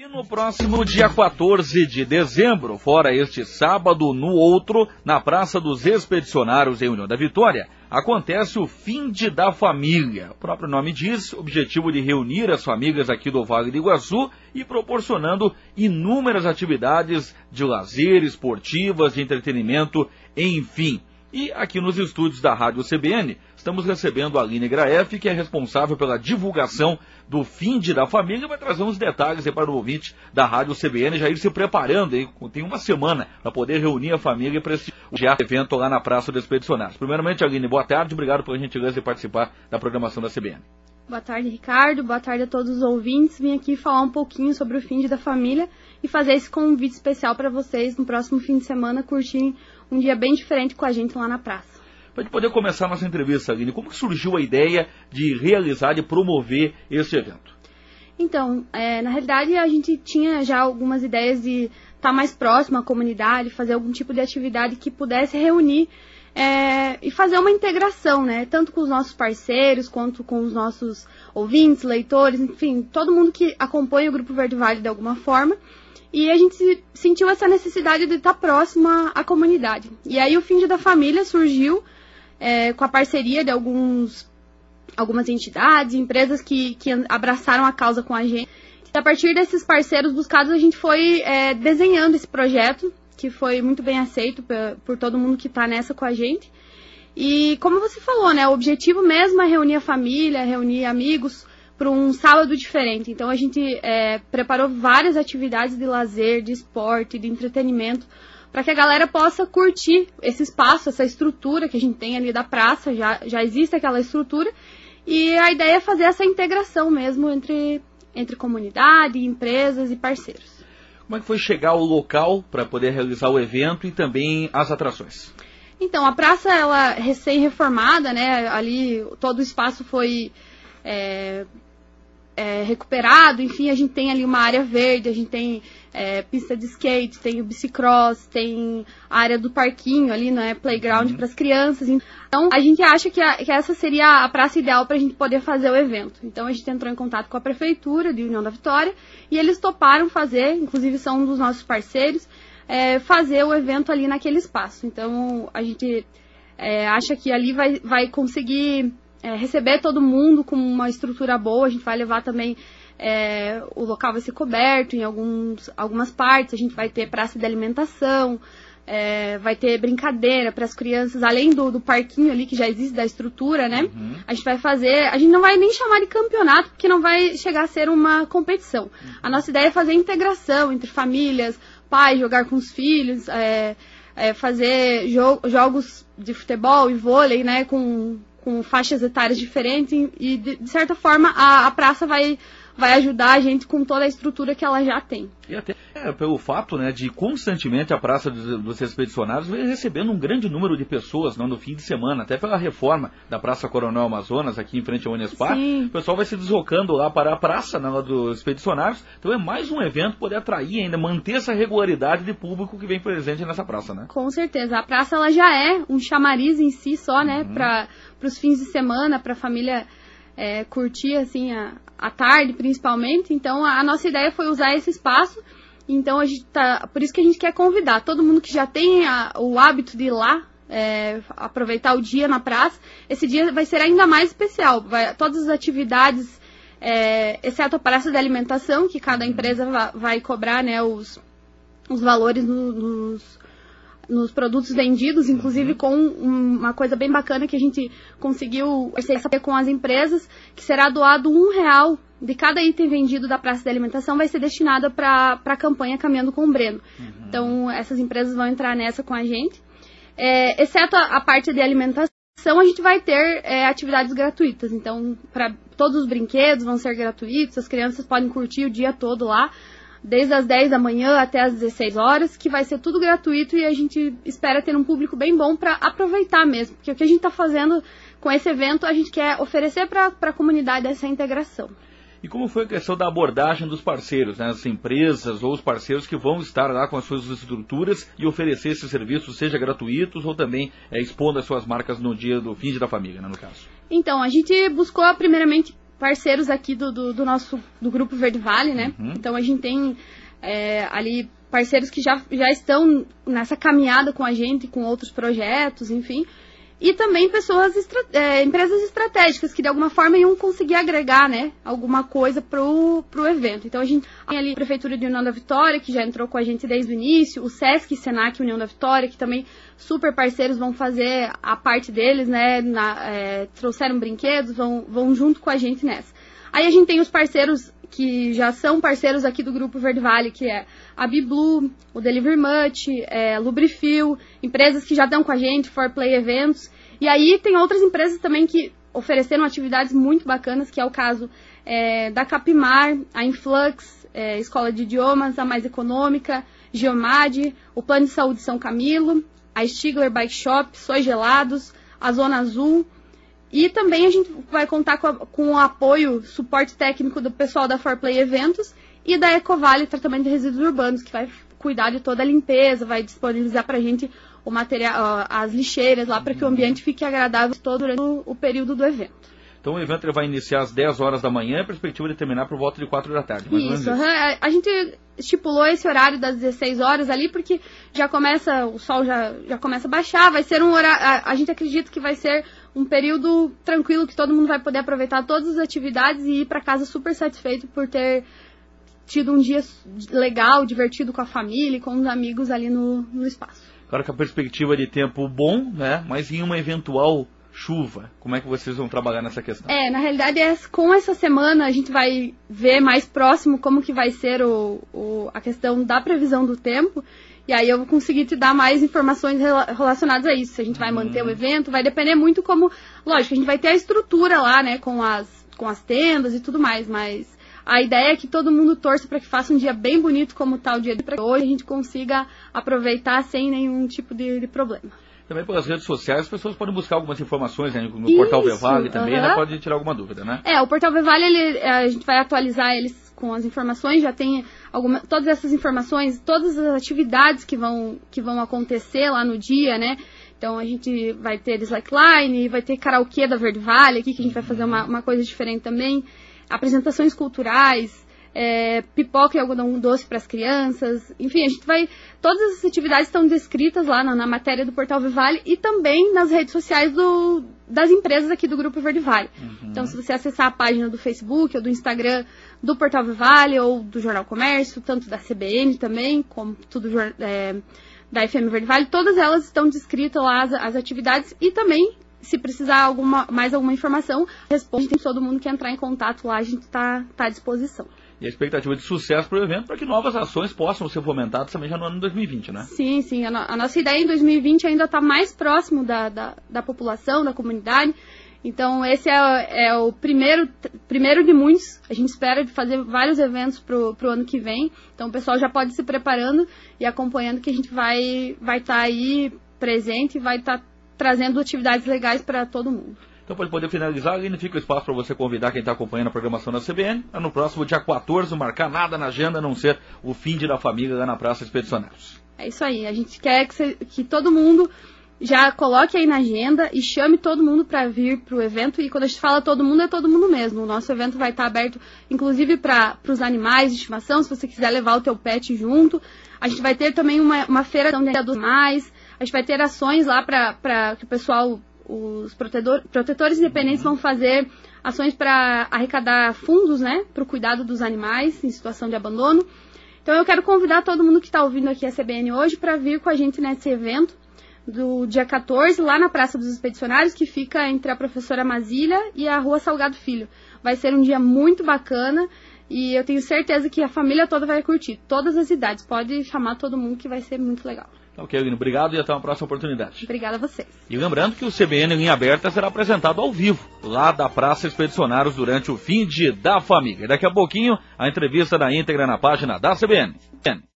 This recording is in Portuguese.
No próximo dia 14 de dezembro, fora este sábado, no outro, na Praça dos Expedicionários em União da Vitória, acontece o Finde da Família. O próprio nome diz, objetivo de reunir as famílias aqui do Vale do Iguaçu e proporcionando inúmeras atividades de lazer, esportivas, de entretenimento, enfim. E aqui nos estúdios da Rádio CBN, estamos recebendo a Aline Graef, que é responsável pela divulgação do Finde da Família, vai trazer uns detalhes aí para o ouvinte da Rádio CBN, já ir se preparando, aí, tem uma semana para poder reunir a família e prestigiar o evento lá na Praça dos Expedicionários. Primeiramente, Aline, boa tarde, obrigado pela gentileza de participar da programação da CBN. Boa tarde, Ricardo, boa tarde a todos os ouvintes. Vim aqui falar um pouquinho sobre o Finde da Família e fazer esse convite especial para vocês no próximo fim de semana curtirem um dia bem diferente com a gente lá na praça. Para gente poder começar a nossa entrevista, Aline, como que surgiu a ideia de realizar e promover esse evento? Então, na realidade a gente tinha já algumas ideias de estar mais próximo à comunidade, fazer algum tipo de atividade que pudesse reunir e fazer uma integração, né? Tanto com os nossos parceiros, quanto com os nossos ouvintes, leitores, enfim, todo mundo que acompanha o Grupo Verde Vale de alguma forma. E a gente sentiu essa necessidade de estar próxima à comunidade. E aí o Finde da Família surgiu com a parceria de algumas entidades, empresas que abraçaram a causa com a gente. E a partir desses parceiros buscados, a gente foi desenhando esse projeto, que foi muito bem aceito por todo mundo que está nessa com a gente. E como você falou, né, o objetivo mesmo é reunir a família, reunir amigos, para um sábado diferente. Então a gente preparou várias atividades de lazer, de esporte, de entretenimento, para que a galera possa curtir esse espaço, essa estrutura que a gente tem ali da praça, já existe aquela estrutura, e a ideia é fazer essa integração mesmo entre comunidade, empresas e parceiros. Como é que foi chegar ao local para poder realizar o evento e também as atrações? Então, a praça, ela recém-reformada, né, ali todo o espaço foi recuperado, enfim, a gente tem ali uma área verde, a gente tem pista de skate, tem o bicicross, tem a área do parquinho ali, né, playground para as crianças. Então, a gente acha que essa seria a praça ideal para a gente poder fazer o evento. Então, a gente entrou em contato com a Prefeitura de União da Vitória e eles toparam fazer, inclusive são um dos nossos parceiros, fazer o evento ali naquele espaço. Então, a gente acha que ali vai conseguir receber todo mundo com uma estrutura boa. A gente vai levar também, o local vai ser coberto em algumas partes, a gente vai ter praça de alimentação, vai ter brincadeira para as crianças, além do parquinho ali que já existe da estrutura, né? Uhum. A gente não vai nem chamar de campeonato, porque não vai chegar a ser uma competição. Uhum. A nossa ideia é fazer integração entre famílias, pais, jogar com os filhos, fazer jogos de futebol e vôlei, né, com faixas etárias diferentes e de certa forma a praça vai ajudar a gente com toda a estrutura que ela já tem. E até pelo fato, né, de constantemente a Praça dos Expedicionários vem recebendo um grande número de pessoas, no fim de semana, até pela reforma da Praça Coronel Amazonas, aqui em frente ao Unespar. Sim. O pessoal vai se deslocando lá para a praça, né, lá dos Expedicionários. Então é mais um evento poder atrair ainda, manter essa regularidade de público que vem presente nessa praça, né? Com certeza. A praça ela já é um chamariz em si só, né, para os fins de semana, para a família curtir assim à tarde principalmente. Então a nossa ideia foi usar esse espaço. Então a gente por isso que a gente quer convidar todo mundo que já tem o hábito de ir lá aproveitar o dia na praça. Esse dia vai ser ainda mais especial. Todas as atividades, exceto a praça de alimentação, que cada empresa vai cobrar, né, os valores nos produtos vendidos, inclusive com uma coisa bem bacana que a gente conseguiu saber com as empresas, que será doado R$1 de cada item vendido da praça de alimentação, vai ser destinado para a campanha Caminhando com o Breno. Então, essas empresas vão entrar nessa com a gente. Exceto a parte de alimentação, a gente vai ter atividades gratuitas. Então, todos os brinquedos vão ser gratuitos, as crianças podem curtir o dia todo lá, desde as 10 da manhã até as 16 horas, que vai ser tudo gratuito e a gente espera ter um público bem bom para aproveitar mesmo. Porque o que a gente está fazendo com esse evento, a gente quer oferecer para a comunidade essa integração. E como foi a questão da abordagem dos parceiros, né? As empresas ou os parceiros que vão estar lá com as suas estruturas e oferecer esses serviços, seja gratuitos ou também expondo as suas marcas no dia do Finde da Família, né, no caso? Então, a gente buscou primeiramente parceiros aqui do Grupo Verde Vale, né? Então a gente tem ali parceiros que já estão nessa caminhada com a gente, com outros projetos, enfim. E também empresas estratégicas que de alguma forma iam conseguir agregar, né, alguma coisa pro evento. Então a gente tem ali a Prefeitura de União da Vitória, que já entrou com a gente desde o início, o Sesc e Senac União da Vitória, que também super parceiros, vão fazer a parte deles, né, trouxeram brinquedos, vão junto com a gente nessa. Aí a gente tem os parceiros que já são parceiros aqui do Grupo Verde Vale, que é a Biblu, o Delivery Much, Lubrifil, empresas que já estão com a gente, For Play Eventos. E aí tem outras empresas também que ofereceram atividades muito bacanas, que é o caso da Capimar, a Influx, Escola de Idiomas, a Mais Econômica, Geomad, o Plano de Saúde São Camilo, a Stigler Bike Shop, Sois Gelados, a Zona Azul. E também a gente vai contar com o apoio, suporte técnico do pessoal da 4Play Eventos e da Ecovale Tratamento de Resíduos Urbanos, que vai cuidar de toda a limpeza, vai disponibilizar pra gente o material, as lixeiras lá, para que o ambiente fique agradável todo durante o período do evento. Então o evento vai iniciar às 10 horas da manhã, a perspectiva de terminar por volta de 4 da tarde. Mais isso, a gente estipulou esse horário das 16 horas ali, porque já começa, o sol já começa a baixar, vai ser um horário, a gente acredita que vai ser um período tranquilo, que todo mundo vai poder aproveitar todas as atividades e ir para casa super satisfeito por ter tido um dia legal, divertido com a família e com os amigos ali no espaço. Claro que a perspectiva de tempo bom, né, mas em uma eventual chuva, como é que vocês vão trabalhar nessa questão? Na realidade, com essa semana a gente vai ver mais próximo como que vai ser a questão da previsão do tempo, e aí eu vou conseguir te dar mais informações relacionadas a isso. Se a gente vai manter o evento, vai depender muito como... Lógico, a gente vai ter a estrutura lá, né, com as tendas e tudo mais, mas a ideia é que todo mundo torça para que faça um dia bem bonito como tá o dia de hoje, a gente consiga aproveitar sem nenhum tipo de problema. Também pelas redes sociais as pessoas podem buscar algumas informações, né, no Portal Vevale também, né, pode tirar alguma dúvida, né? O Portal Vevale, a gente vai atualizar eles com as informações, já tem todas essas informações, todas as atividades que vão acontecer lá no dia, né? Então a gente vai ter slackline, vai ter karaokê da Verde Vale aqui, que a gente vai fazer uma coisa diferente também, apresentações culturais, pipoca e algodão doce para as crianças, enfim, a gente vai... Todas essas atividades estão descritas lá na matéria do Portal Vevale e também nas redes sociais das empresas aqui do Grupo Verde Vale. Então, se você acessar a página do Facebook ou do Instagram do Portal Vevale ou do Jornal Comércio, tanto da CBN também, como tudo da FM Verde Vale, todas elas estão descritas lá, as atividades, e também, se precisar mais alguma informação, responde todo mundo que entrar em contato lá, a gente está à disposição. E a expectativa de sucesso para o evento, para que novas ações possam ser fomentadas também já no ano de 2020, né? Sim, sim. A nossa ideia em 2020 ainda está mais próximo da população, da comunidade. Então, esse é o primeiro de muitos. A gente espera de fazer vários eventos pro ano que vem. Então, o pessoal já pode ir se preparando e acompanhando, que a gente vai estar aí presente e vai estar trazendo atividades legais para todo mundo. Então, para poder finalizar, ainda fica o espaço para você convidar quem está acompanhando a programação da CBN, a no próximo dia 14, não marcar nada na agenda, a não ser o fim da família lá na Praça Expedicionários. É isso aí, a gente quer que todo mundo já coloque aí na agenda e chame todo mundo para vir para o evento. E quando a gente fala todo mundo, é todo mundo mesmo. O nosso evento vai estar aberto, inclusive, para os animais de estimação, se você quiser levar o teu pet junto. A gente vai ter também uma feira de animais, a gente vai ter ações lá para que o pessoal... Os protetores independentes vão fazer ações para arrecadar fundos, né, para o cuidado dos animais em situação de abandono. Então eu quero convidar todo mundo que está ouvindo aqui a CBN hoje para vir com a gente nesse evento do dia 14, lá na Praça dos Expedicionários, que fica entre a Professora Mazília e a Rua Salgado Filho. Vai ser um dia muito bacana e eu tenho certeza que a família toda vai curtir, todas as idades. Pode chamar todo mundo que vai ser muito legal. Ok, Aline, obrigado e até uma próxima oportunidade. Obrigada a vocês. E lembrando que o CBN Linha Aberta será apresentado ao vivo, lá da Praça Expedicionários, durante o fim da família. Daqui a pouquinho, a entrevista na íntegra na página da CBN.